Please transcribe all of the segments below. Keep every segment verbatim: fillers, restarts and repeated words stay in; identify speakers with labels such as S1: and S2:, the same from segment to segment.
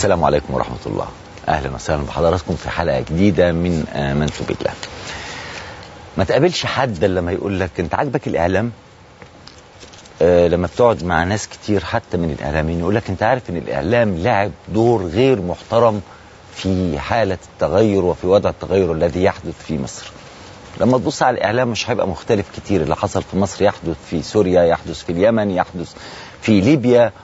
S1: السلام عليكم ورحمة الله. أهلا وسهلا بحضراتكم في حلقة جديدة من آمنت بالله. ما تقابلش حد لما يقول لك أنت عاجبك الإعلام؟ آه لما بتقعد مع ناس كتير حتى من الإعلاميين يقول لك أنت عارف أن الإعلام لعب دور غير محترم في حالة التغير وفي وضع التغير الذي يحدث في مصر. لما تبص على الإعلام مش هيبقى مختلف كتير. اللي حصل في مصر يحدث في سوريا، يحدث في اليمن، يحدث في ليبيا.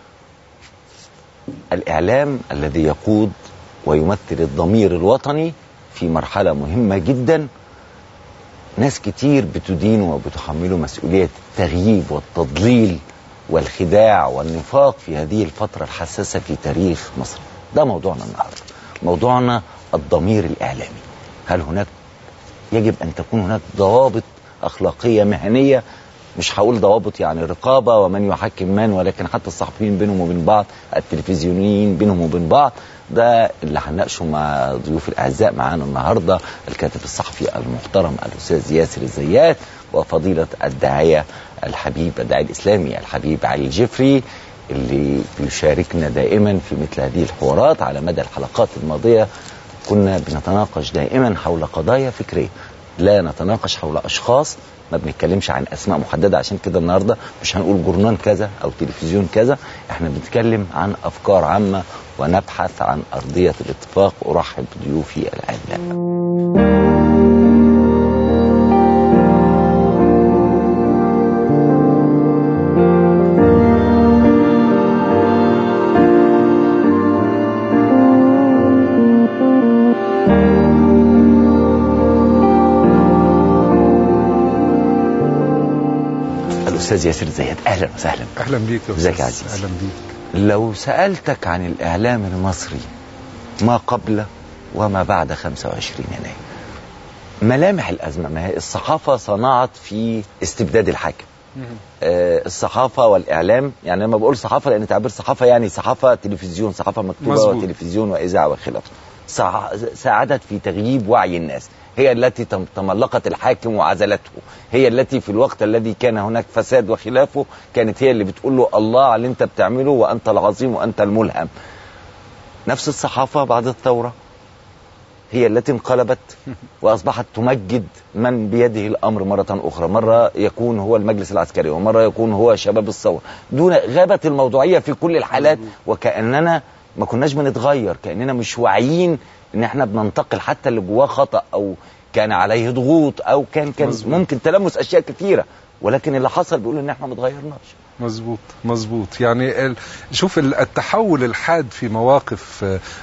S1: الإعلام الذي يقود ويمثل الضمير الوطني في مرحلة مهمة جدا. ناس كتير بتدين وبتحمله مسؤولية التغييب والتضليل والخداع والنفاق في هذه الفترة الحساسة في تاريخ مصر. ده موضوعنا النهاردة. موضوعنا الضمير الإعلامي. هل هناك يجب أن تكون هناك ضوابط أخلاقية مهنية؟ مش هقول ضوابط يعني رقابة ومن يحكم من، ولكن حتى الصحفيين بينهم وبين بعض، التلفزيونيين بينهم وبين بعض. ده اللي هنناقشه مع ضيوف الأعزاء معانا النهاردة، الكاتب الصحفي المحترم الأستاذ ياسر الزيات، وفضيلة الداعية الحبيب الداعي الإسلامي الحبيب علي الجفري، اللي بيشاركنا دائما في مثل هذه الحوارات. على مدى الحلقات الماضية كنا بنتناقش دائما حول قضايا فكرية، لا نتناقش حول أشخاص، ما بنتكلمش عن أسماء محددة. عشان كده النهاردة مش هنقول جورنال كذا أو تلفزيون كذا، احنا بنتكلم عن أفكار عامة ونبحث عن أرضية الاتفاق. أرحب بضيوفي الأعزاء. أستاذ ياسر الزيات، أهلا وسهلا.
S2: أهلا بيك يا
S1: ازيك يا عزيزي؟
S2: أهلا بيك.
S1: لو سألتك عن الإعلام المصري ما قبل وما بعد خمسة وعشرين يناير، ملامح الأزمة ما هي؟ الصحافة صنعت في استبداد الحاكم. آه الصحافة والإعلام، يعني لما بقول صحافة لأن تعبير صحافة يعني صحافة تلفزيون، صحافة مكتوبة مزبوط. وتلفزيون وإذاعة وخلافه. ساعدت في تغييب وعي الناس، هي التي تملقت الحاكم وعزلته، هي التي في الوقت الذي كان هناك فساد وخلافه كانت هي اللي بتقول له الله على اللي انت بتعمله وأنت العظيم وأنت الملهم. نفس الصحافة بعد الثورة هي التي انقلبت وأصبحت تمجد من بيده الأمر مرة أخرى. مرة يكون هو المجلس العسكري ومرة يكون هو شباب الثورة، دون غابت الموضوعية في كل الحالات، وكأننا ما كناش بنتغير، كأننا مش واعيين ان احنا بننتقل حتى اللي جواه خطأ او كان عليه ضغوط او كان كان مزبوط. ممكن تلمس اشياء كثيرة، ولكن اللي حصل بيقول ان احنا ما اتغيرناش.
S2: مظبوط مظبوط. يعني شوف التحول الحاد في مواقف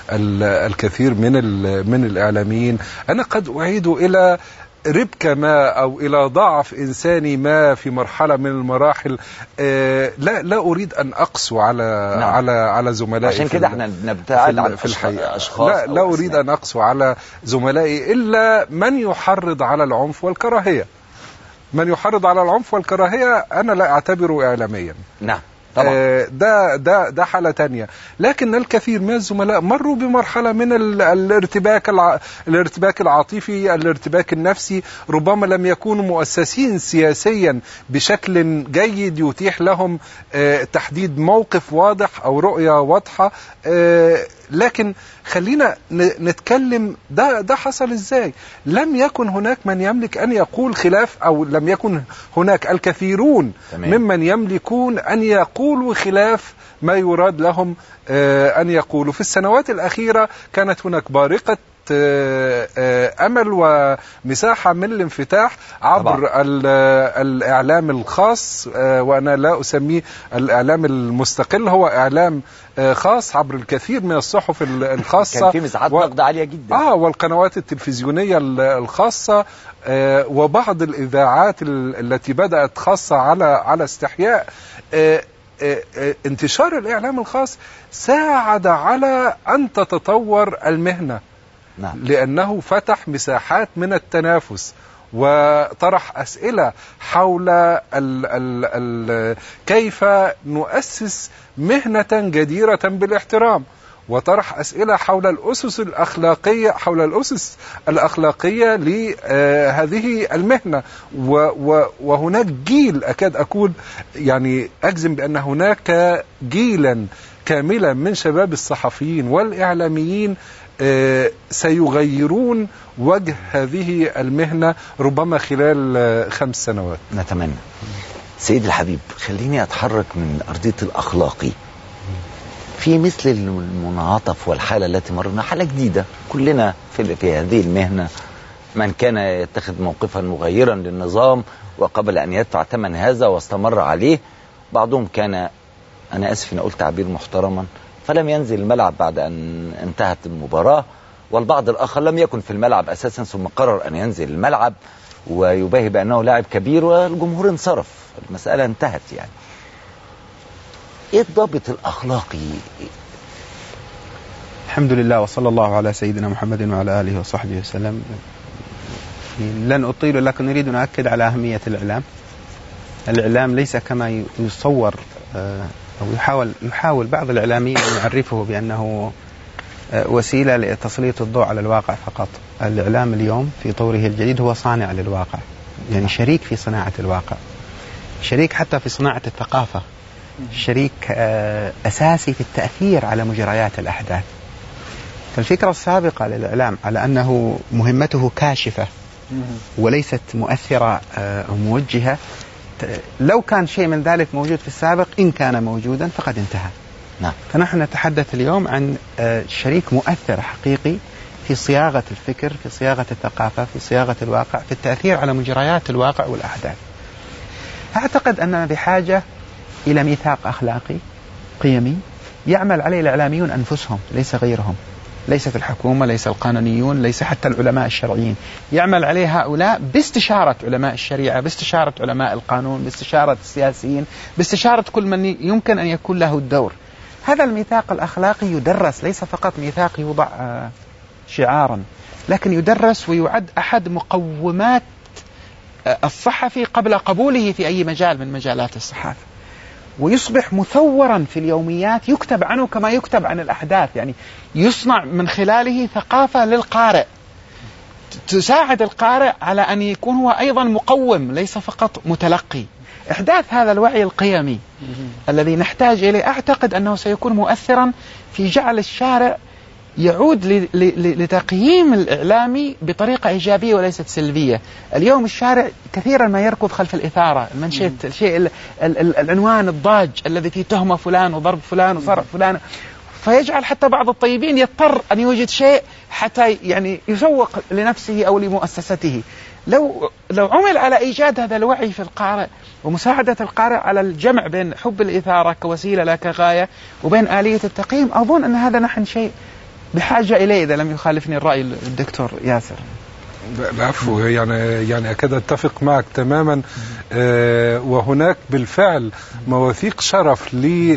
S2: الكثير من من الاعلاميين. انا قد اعيد الى ربكة ما أو إلى ضعف إنساني ما في مرحلة من المراحل. آه لا لا أريد أن أقسو على نعم. على على زملائي،
S1: عشان كده احنا بنبتعد عن
S2: في الحقيقة.
S1: أشخاص
S2: لا لا أريد أسماء. أن أقسو على زملائي إلا من يحرض على العنف والكراهية. من يحرض على العنف والكراهية أنا لا أعتبره إعلاميا.
S1: نعم طبعا.
S2: آه ده ده ده حالة تانية. لكن الكثير من الزملاء مروا بمرحلة من الارتباك الع... الارتباك العاطفي، الارتباك النفسي. ربما لم يكونوا مؤسسين سياسيا بشكل جيد يتيح لهم آه تحديد موقف واضح أو رؤية واضحة. آه لكن خلينا نتكلم ده ده حصل ازاي. لم يكن هناك من يملك ان يقول خلاف، او لم يكن هناك الكثيرون تمام. ممن يملكون ان يقولوا خلاف ما يراد لهم ان يقولوا. في السنوات الاخيره كانت هناك بارقه أمل ومساحة من الانفتاح عبر الإعلام الخاص، وأنا لا أسميه الإعلام المستقل، هو إعلام خاص عبر الكثير من الصحف الخاصة.
S1: كان في مساحات نقد عالية جدا.
S2: آه والقنوات التلفزيونية الخاصة، آه وبعض الإذاعات التي بدأت خاصة على على استحياء. آه آه آه انتشار الإعلام الخاص ساعد على أن تتطور المهنة. نعم. لأنه فتح مساحات من التنافس وطرح أسئلة حول ال ال ال كيف نؤسس مهنة جديرة بالاحترام. وطرح أسئلة حول الأسس الأخلاقية حول الأسس الأخلاقية لهذه المهنة. وهناك جيل أكاد أقول يعني أجزم بأن هناك جيلا كاملا من شباب الصحفيين والإعلاميين سيغيرون وجه هذه المهنة ربما خلال خمس سنوات.
S1: نتمنى. سيد الحبيب، خليني أتحرك من أرضية الأخلاقي في مثل المنعطف والحالة التي مرنا، حالة جديدة كلنا في, في هذه المهنة. من كان يتخذ موقفا مغيرا للنظام وقبل أن يدفع ثمن هذا واستمر عليه، بعضهم كان، أنا أسف أن أقول تعبير محترما، فلم ينزل الملعب بعد أن انتهت المباراة، والبعض الآخر لم يكن في الملعب أساسا ثم قرر أن ينزل الملعب ويباهي بأنه لاعب كبير والجمهور انصرف، المسألة انتهت. يعني إيه الضابط الأخلاقي؟
S3: الحمد لله وصلى الله على سيدنا محمد وعلى آله وصحبه وسلم. لن أطيل، لكن نريد أن نؤكد على أهمية الإعلام. الإعلام ليس كما يصور أو يحاول يحاول بعض الإعلاميين أن يعرفه بأنه وسيلة لتسليط الضوء على الواقع فقط. الإعلام اليوم في طوره الجديد هو صانع للواقع، يعني شريك في صناعة الواقع، شريك حتى في صناعة الثقافة، شريك أساسي في التأثير على مجريات الأحداث. فالفكرة السابقة للإعلام على أنه مهمته كاشفة وليست مؤثرة أو موجهة، لو كان شيء من ذلك موجود في السابق، إن كان موجودا فقد انتهى.
S1: نعم.
S3: فنحن نتحدث اليوم عن شريك مؤثر حقيقي في صياغة الفكر، في صياغة الثقافة، في صياغة الواقع، في التأثير على مجريات الواقع والأحداث. أعتقد أننا بحاجة إلى ميثاق أخلاقي قيمي يعمل عليه الإعلاميون أنفسهم، ليس غيرهم، ليست الحكومة، ليس القانونيون، ليس حتى العلماء الشرعيين. يعمل عليه هؤلاء باستشارة علماء الشريعة، باستشارة علماء القانون، باستشارة السياسيين، باستشارة كل من يمكن أن يكون له الدور. هذا الميثاق الأخلاقي يدرس، ليس فقط ميثاق يوضع شعارا، لكن يدرس ويعد أحد مقومات الصحفي قبل قبوله في أي مجال من مجالات الصحافة، ويصبح مثورا في اليوميات، يكتب عنه كما يكتب عن الأحداث، يعني يصنع من خلاله ثقافة للقارئ تساعد القارئ على أن يكون هو أيضا مقوم ليس فقط متلقي. إحداث هذا الوعي القيمي الذي نحتاج إليه أعتقد أنه سيكون مؤثرا في جعل الشارع يعود لتقييم الإعلامي بطريقة إيجابية وليست سلبية. اليوم الشارع كثيرا ما يركض خلف الإثارة، المنشط، الشيء العنوان الضاج الذي فيه تهمة فلان وضرب فلان وصرع فلان، فيجعل حتى بعض الطيبين يضطر أن يوجد شيء حتى يعني يسوق لنفسه أو لمؤسسته. لو لو عمل على إيجاد هذا الوعي في القارئ ومساعدة القارئ على الجمع بين حب الإثارة كوسيلة لا كغاية وبين آلية التقييم، أظن أن هذا نحن شيء بحاجة إليه، إذا لم يخالفني الرأي الدكتور ياسر.
S2: العفو، يعني يعني أكاد أتفق معك تماما. آه وهناك بالفعل مواثيق شرف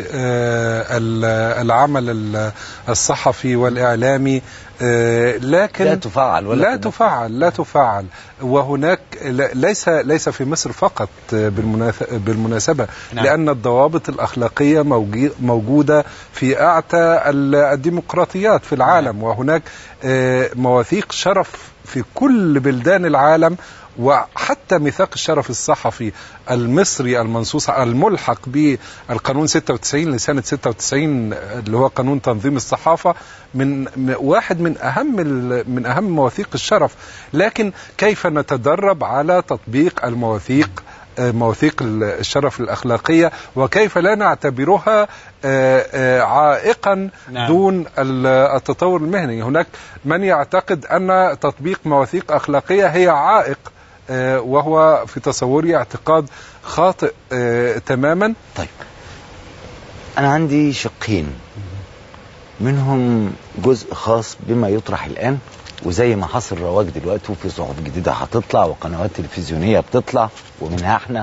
S2: للعمل الصحفي والإعلامي، آه لكن
S1: لا تفعل ولا
S2: لا تفعل لا تفعل وهناك ليس ليس في مصر فقط بالمناسبة، نعم. لأن الضوابط الأخلاقية موجودة في أعتى الديمقراطيات في العالم، نعم. وهناك آه مواثيق شرف في كل بلدان العالم، وحتى ميثاق الشرف الصحفي المصري المنصوص الملحق بالقانون ستة وتسعين لسنة ستة وتسعين اللي هو قانون تنظيم الصحافة، من واحد من أهم من أهم مواثيق الشرف. لكن كيف نتدرب على تطبيق المواثيق مواثيق الشرف الأخلاقية، وكيف لا نعتبرها عائقا دون التطور المهني. هناك من يعتقد أن تطبيق مواثيق أخلاقية هي عائق، وهو في تصوري اعتقاد خاطئ تماما.
S1: طيب، أنا عندي شقين، منهم جزء خاص بما يطرح الآن، وزي ما حصل رواج دلوقتي وفي صحف جديدة هتطلع وقنوات تلفزيونية بتطلع ومنها احنا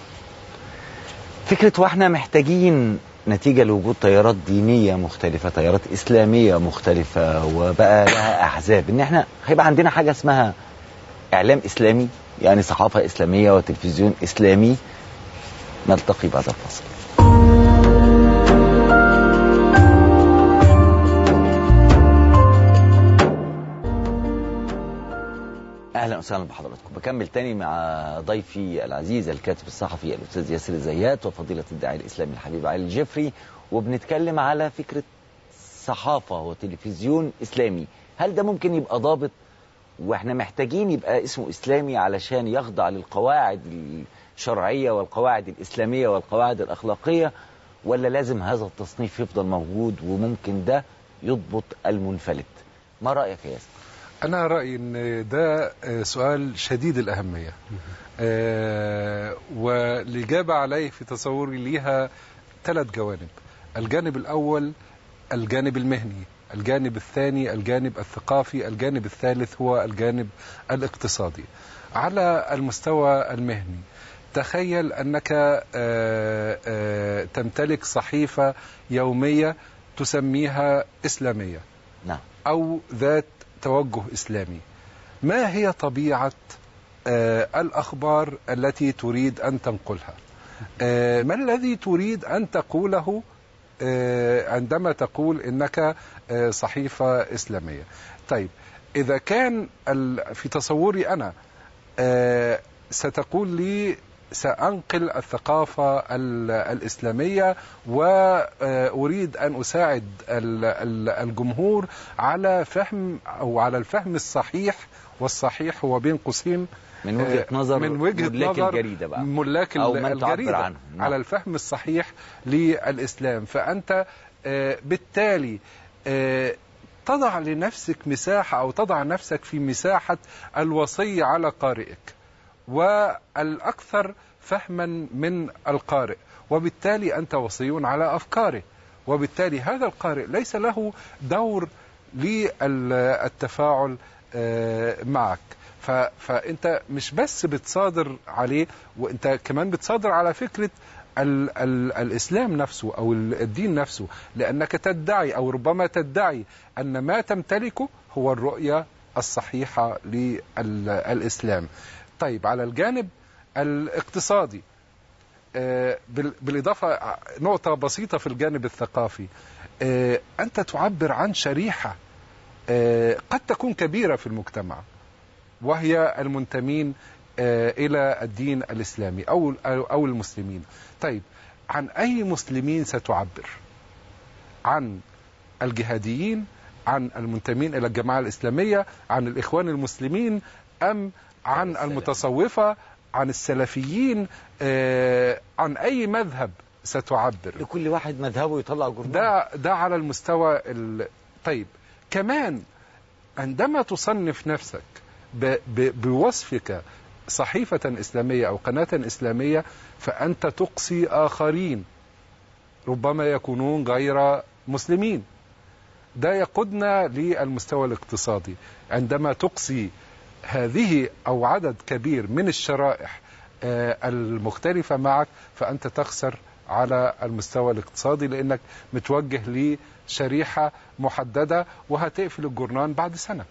S1: فكرة، واحنا محتاجين نتيجة لوجود تيارات دينية مختلفة، تيارات إسلامية مختلفة، وبقى لها أحزاب، إن احنا هيبقى عندنا حاجة اسمها إعلام إسلامي، يعني صحافة إسلامية وتلفزيون إسلامي. نلتقي بعد الفاصل. اهلا وسهلا بحضراتكم. بكمل تاني مع ضيفي العزيز الكاتب الصحفي الاستاذ ياسر الزيات وفضيله الداعي الاسلامي الحبيب علي الجفري، وبنتكلم على فكره صحافه وتلفزيون اسلامي. هل ده ممكن يبقى ضابط، واحنا محتاجين يبقى اسمه اسلامي علشان يخضع للقواعد الشرعيه والقواعد الاسلاميه والقواعد الاخلاقيه، ولا لازم هذا التصنيف يفضل موجود وممكن ده يضبط المنفلت؟ ما رايك يا ياسر؟
S2: أنا رأيي أن ده سؤال شديد الأهمية، أه والإجابة عليه في تصوري ليها ثلاث جوانب. الجانب الأول الجانب المهني، الجانب الثاني الجانب الثقافي، الجانب الثالث هو الجانب الاقتصادي. على المستوى المهني، تخيل أنك أه أه تمتلك صحيفة يومية تسميها إسلامية،
S1: نعم،
S2: أو ذات توجه إسلامي. ما هي طبيعة آه الأخبار التي تريد أن تنقلها؟ آه ما الذي تريد أن تقوله آه عندما تقول إنك آه صحيفة إسلامية؟ طيب، إذا كان في تصوري أنا آه ستقول لي سأنقل الثقافة الإسلامية وأريد أن أساعد الجمهور على فهم أو على الفهم الصحيح، والصحيح هو بين قوسين
S1: من وجهة نظر
S2: من وجهة
S1: ملاك
S2: نظر
S1: الجريدة بقى،
S2: ملاك
S1: أو من
S2: الجريدة
S1: عنه. نعم.
S2: على الفهم الصحيح للإسلام. فأنت بالتالي تضع لنفسك مساحة، أو تضع نفسك في مساحة الوصي على قارئك والأكثر فهما من القارئ، وبالتالي أنت وصي على أفكاره، وبالتالي هذا القارئ ليس له دور للتفاعل معك. فأنت مش بس بتصادر عليه، وأنت كمان بتصادر على فكرة ال ال الإسلام نفسه أو الدين نفسه، لأنك تدعي أو ربما تدعي أن ما تمتلكه هو الرؤية الصحيحة للإسلام. طيب، على الجانب الاقتصادي، بالإضافة نقطة بسيطة في الجانب الثقافي، أنت تعبر عن شريحة قد تكون كبيرة في المجتمع، وهي المنتمين إلى الدين الإسلامي أو أو المسلمين. طيب، عن أي مسلمين ستعبر؟ عن الجهاديين، عن المنتمين إلى الجماعة الإسلامية، عن الإخوان المسلمين، أم عن المتصوفة، عن السلفيين؟ آه، عن أي مذهب ستعبر؟
S1: لكل واحد مذهبه يطلع جرنان.
S2: ده ده على المستوى ال... طيب، كمان عندما تصنف نفسك ب... ب... بوصفك صحيفة إسلامية أو قناة إسلامية، فأنت تقصي آخرين ربما يكونون غير مسلمين. ده يقودنا للمستوى الاقتصادي. عندما تقصي هذه أو عدد كبير من الشرائح المختلفة معك، فأنت تخسر على المستوى الاقتصادي، لأنك متوجه لشريحة محددة وهتقفل الجرنان بعد سنة.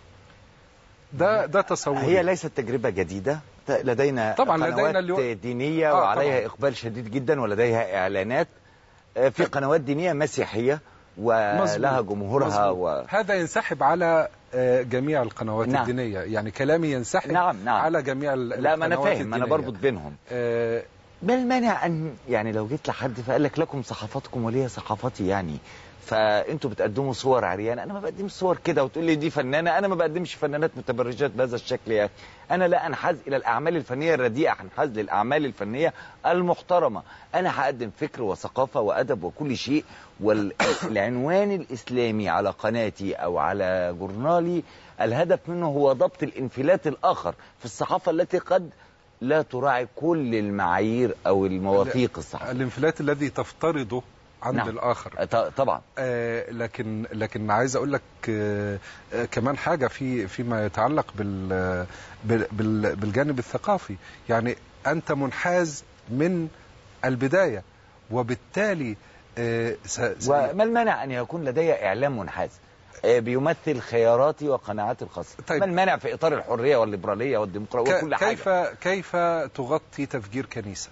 S2: ده ده تصوري.
S1: هي ليست تجربة جديدة، لدينا
S2: طبعا
S1: قنوات
S2: لدينا
S1: دينية
S2: آه
S1: وعليها
S2: طبعا.
S1: إقبال شديد جدا، ولديها إعلانات في قنوات دينية مسيحية ولها جمهورها و...
S2: هذا ينسحب على جميع القنوات
S1: نعم.
S2: الدينية، يعني كلامي ينسحب
S1: نعم نعم.
S2: على جميع القنوات.
S1: لا، ما أنا فاهم،
S2: الدينية.
S1: أنا بربط بينهم.
S2: آه
S1: ما المانع أن يعني لو جيت لحد فقال لك لكم صحافتكم ولي صحافتي، يعني فأنتوا بتقدموا صور عريانة، أنا ما بقدمش صور كده وتقول لي دي فنانة، أنا ما بقدمش فنانات متبرجات بهذا الشكل يا أخي. أنا لا أنحاز إلى الأعمال الفنية الرديئة، أنحاز للأعمال الفنية المحترمة. أنا هقدم فكر وثقافة وأدب وكل شيء، والعنوان الإسلامي على قناتي أو على جورنالي الهدف منه هو ضبط الانفلات الآخر في الصحافة التي قد لا تراعي كل المعايير أو المواثيق الصحفية.
S2: الانفلات الذي تفترضه عند
S1: نعم.
S2: الآخر
S1: طبعا.
S2: آه لكن لكن عايز أقول لك آه آه كمان حاجة في فيما يتعلق بال بال بالجانب الثقافي. يعني أنت منحاز من البداية، وبالتالي آه
S1: وما المانع أن يكون لدي إعلام منحاز بيمثل خياراتي وقناعاتي الخاصة؟ طيب. ما المانع في إطار الحرية والليبرالية والديمقراطية وكل حاجة؟
S2: كيف كيف تغطي تفجير كنيسة؟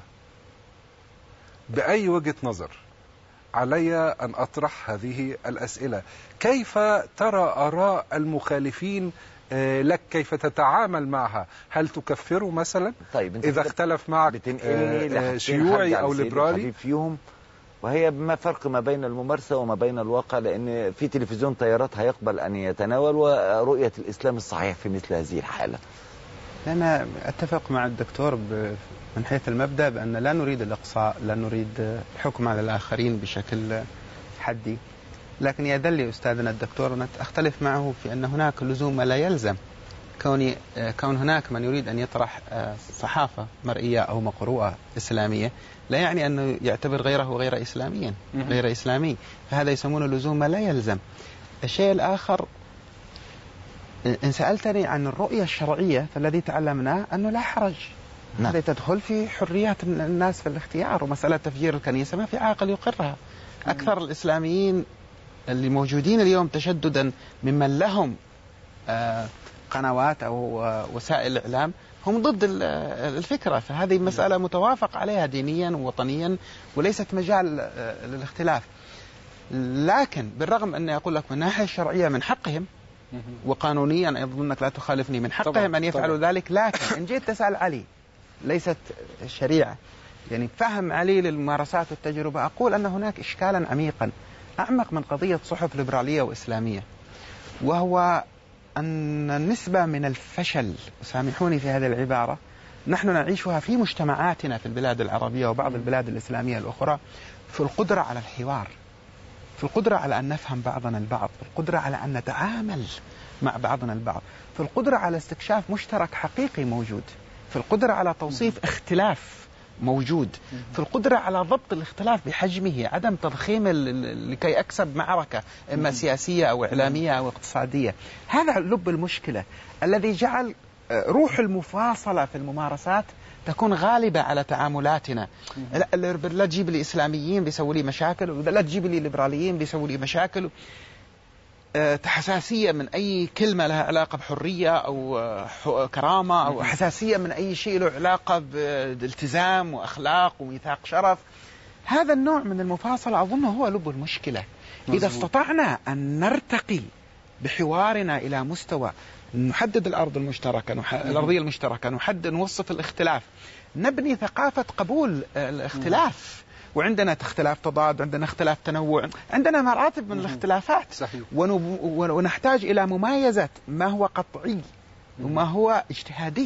S2: بأي وجهة نظر؟ علي أن أطرح هذه الأسئلة. كيف ترى آراء المخالفين لك كيف تتعامل معها. هل تكفره مثلا
S1: طيب
S2: إذا اختلف معك شيوعي أو ليبرالي
S1: فيهم؟ وهي ما فرق ما بين الممارسة وما بين الواقع، لأن في تلفزيون تيارات هيقبل أن يتناول ورؤية الإسلام الصحيح في مثل هذه الحالة.
S3: أنا أتفق مع الدكتور من حيث المبدأ بأن لا نريد الإقصاء، لا نريد الحكم على الآخرين بشكل حدي، لكن يدل أستاذنا الدكتور أن أختلف معه في أن هناك لزوم لا يلزم كون كون هناك من يريد أن يطرح صحافة مرئية أو مقروءة إسلامية لا يعني أنه يعتبر غيره غير إسلاميا غير إسلامي، فهذا يسمونه لزوم لا يلزم. الشيء الآخر، إن سألتني عن الرؤية الشرعية فالذي تعلمناه أنه لا حرج، هذا تدخل في حريات الناس في الاختيار، ومسألة تفجير الكنيسة ما في عاقل يقرها. أكثر الإسلاميين اللي موجودين اليوم تشددا ممن لهم آه قنوات أو آه وسائل الإعلام هم ضد الفكرة، فهذه مسألة متوافق عليها دينيا ووطنيا وليست مجال آه للاختلاف. لكن بالرغم أن أقول لك من الناحية الشرعية من حقهم، وقانونيا أظنك لا تخالفني من حقهم طبعا أن يفعلوا طبعا. ذلك، لكن إن جيت تسأل علي ليست الشريعة يعني فهم علي للممارسات والتجربة، أقول أن هناك إشكالا عميقا أعمق من قضية صحف ليبرالية وإسلامية، وهو أن النسبة من الفشل، سامحوني في هذه العبارة، نحن نعيشها في مجتمعاتنا في البلاد العربية وبعض البلاد الإسلامية الأخرى، في القدرة على الحوار، في القدرة على أن نفهم بعضنا البعض، في القدرة على أن نتعامل مع بعضنا البعض، في القدرة على استكشاف مشترك حقيقي موجود، في القدرة على توصيف اختلاف موجود، في القدرة على ضبط الاختلاف بحجمه، عدم تضخيم لكي أكسب معركة إما سياسية أو إعلامية أو اقتصادية. هذا لب المشكلة الذي جعل روح المفاصلة في الممارسات تكون غالبة على تعاملاتنا. لا تجيب لي إسلاميين بيسووا لي مشاكل، ولا تجيب لي ليبراليين بيسووا لي مشاكل. حساسية من أي كلمة لها علاقة بحرية أو كرامة، أو حساسية من أي شيء له علاقة بالالتزام وأخلاق وميثاق شرف. هذا النوع من المفاصلة أظن هو لب المشكلة. إذا استطعنا أن نرتقي بحوارنا إلى مستوى نحدد الأرض المشتركة، نح... الأرضية المشتركة، نحدد نوصف الاختلاف، نبني ثقافة قبول الاختلاف، وعندنا اختلاف تضاد، عندنا اختلاف تنوع، عندنا مراتب من الاختلافات، ونب... ونحتاج إلى ممايزة ما هو قطعي وما هو اجتهادي.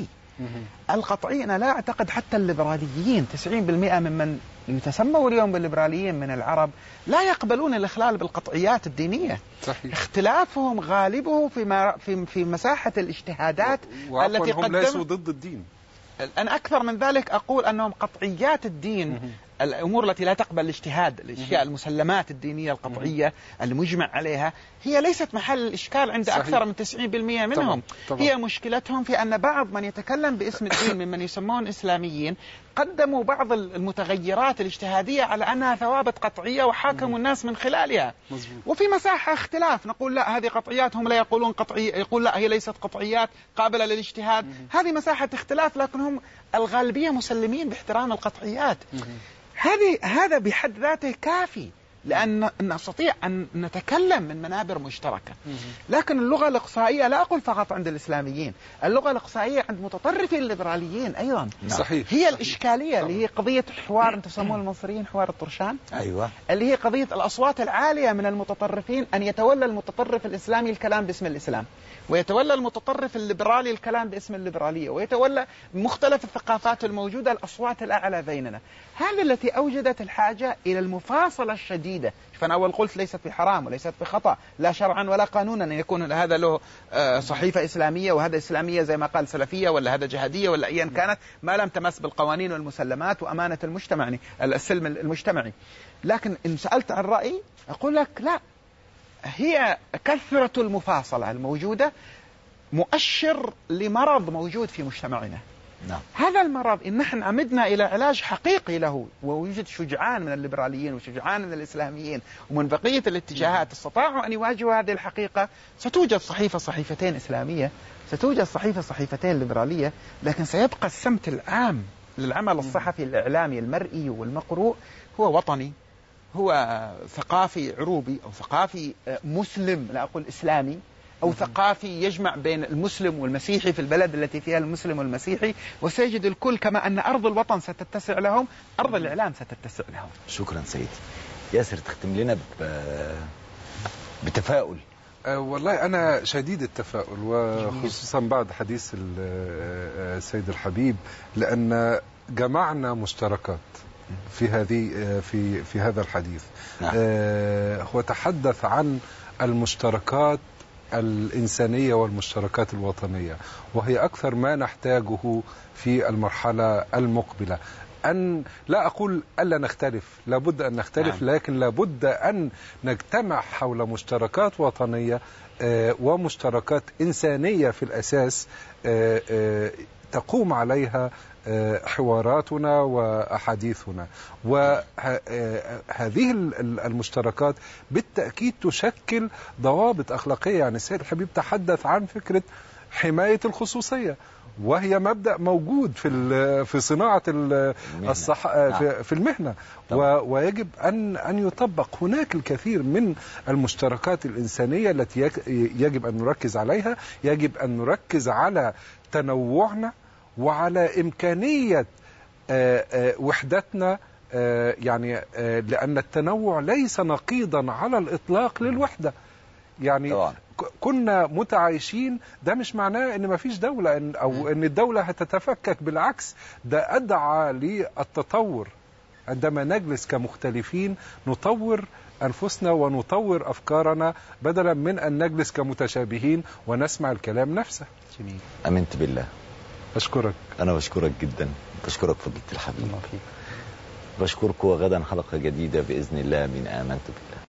S3: القطعي أنا لا أعتقد حتى الليبراليين تسعين بالمئة ممن يتسموا اليوم بالليبراليين من العرب لا يقبلون الإخلال بالقطعيات الدينية. صحيح. اختلافهم غالبه في, ما في, في مساحة الاجتهادات التي
S2: هم ليسوا ضد الدين.
S3: أنا أكثر من ذلك أقول أنهم قطعيات الدين، الأمور التي لا تقبل الاجتهاد، الأشياء المسلمات الدينية القطعية المجمع عليها، هي ليست محل الإشكال عند صحيح. أكثر من تسعين بالمئة منهم. طبعا. طبعا. هي مشكلتهم في أن بعض من يتكلم باسم الدين ممن يسمون إسلاميين قدموا بعض المتغيرات الاجتهادية على أنها ثوابت قطعية وحاكموا الناس من خلالها. مزبوط. وفي مساحة اختلاف نقول لا هذه قطعيات، هم لا يقولون قطعية، يقول لا هي ليست قطعيات قابلة للاجتهاد. مم. هذه مساحة اختلاف، لكن هم الغالبية مسلمين باحترام القطعيات. مم. هذه هذا بحد ذاته كافي لأن نستطيع أن نتكلم من منابر مشتركة. لكن اللغة الإقصائية لا أقول فقط عند الإسلاميين، اللغة الإقصائية عند متطرفي الليبراليين أيضا. صحيح. هي صحيح. الإشكالية اللي هي قضية الحوار، أنتم تسمون المصريين حوار الطرشان. أيوة. اللي هي قضية الأصوات العالية من المتطرفين، أن يتولى المتطرف الإسلامي الكلام باسم الإسلام، ويتولى المتطرف الليبرالي الكلام باسم الليبرالية، ويتولى مختلف الثقافات الموجودة الأصوات الأعلى بيننا. هذه التي أوجدت الحاجة إلى المفاصلة الشديدة. فأنا أول قلت ليست بحرام وليست بخطأ، لا شرعا ولا قانونا أن يكون هذا له صحيفة إسلامية وهذا إسلامية زي ما قال سلفية ولا هذا جهادية ولا أيا كانت، ما لم تمس بالقوانين والمسلمات وأمانة المجتمع، السلم المجتمعي. لكن إن سألت عن رأيي أقول لك لا، هي كثرة المفاصلة الموجودة مؤشر لمرض موجود في مجتمعنا. نعم. هذا المرض إن نحن عمدنا إلى علاج حقيقي له، ووجد شجعان من الليبراليين وشجعان من الإسلاميين ومن بقية الاتجاهات استطاعوا أن يواجهوا هذه الحقيقة، ستوجد صحيفة صحيفتين إسلامية، ستوجد صحيفة صحيفتين ليبرالية، لكن سيبقى السمت العام للعمل الصحفي الإعلامي المرئي والمقروء هو وطني، هو ثقافي عروبي أو ثقافي مسلم، لا أقول إسلامي، أو ثقافي يجمع بين المسلم والمسيحي في البلد التي فيها المسلم والمسيحي، وسيجد الكل كما أن أرض الوطن ستتسع لهم، أرض الإعلام ستتسع لهم.
S1: شكرا سيدي. ياسر، تختم لنا بتفاؤل.
S2: أه والله أنا شديد التفاؤل، وخصوصا بعد حديث السيد الحبيب، لأن جمعنا مشتركات في هذه في في هذا الحديث. نعم. أه هو تحدث عن المشتركات الإنسانية والمشتركات الوطنية، وهي أكثر ما نحتاجه في المرحلة المقبلة. أن لا أقول ألا نختلف، لابد أن نختلف، نعم. لكن لابد أن نجتمع حول مشتركات وطنية آه ومشتركات إنسانية في الأساس، آه آه تقوم عليها آه حواراتنا وأحاديثنا. وهذه المشتركات بالتأكيد تشكل ضوابط أخلاقية. يعني السيد الحبيب تحدث عن فكرة حماية الخصوصية، وهي مبدأ موجود في في صناعة الصح في, في المهنة، ويجب أن أن يطبق. هناك الكثير من المشتركات الإنسانية التي يجب أن نركز عليها. يجب أن نركز على تنوعنا وعلى إمكانية وحدتنا، يعني لأن التنوع ليس نقيضا على الإطلاق للوحدة. يعني طبعا. كنا متعايشين، ده مش معناه ان ما فيش دولة إن او ان الدولة هتتفكك، بالعكس ده ادعى للتطور. عندما نجلس كمختلفين نطور انفسنا ونطور افكارنا، بدلا من ان نجلس كمتشابهين ونسمع الكلام نفسه.
S3: جميل.
S1: امنت بالله.
S2: اشكرك.
S1: انا بشكرك جدا، بشكرك فضيلة الحبيب.
S3: الله فيك.
S1: بشكركم، وغدا حلقة جديدة بإذن الله من آمنت بالله.